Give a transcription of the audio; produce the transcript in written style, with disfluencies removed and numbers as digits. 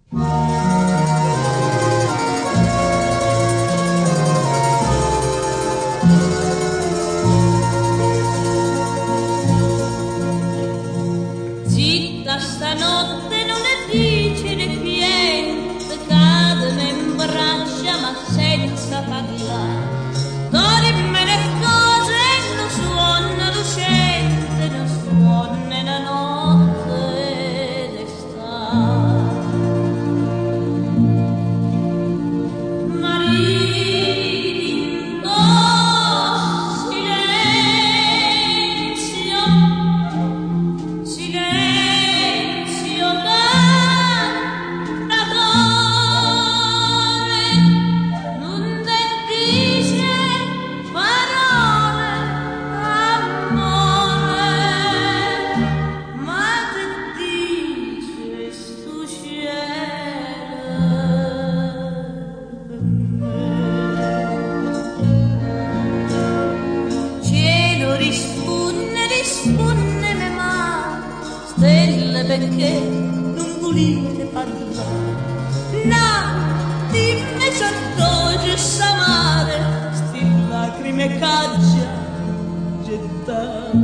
Zitta stanotte non le dice niente, cadono in braccia ma senza parlare. Dorime le cose non suona lucente, non suona la notte d'estate. Marito, silenzio, silenzio cantatore, non te dice parole amore, ma te dice sto cielo per me. Cielo risponde me ma stelle perché non volete parlare. No, dimmi c'addoggio s'amare, sti lacrime caccia gettare.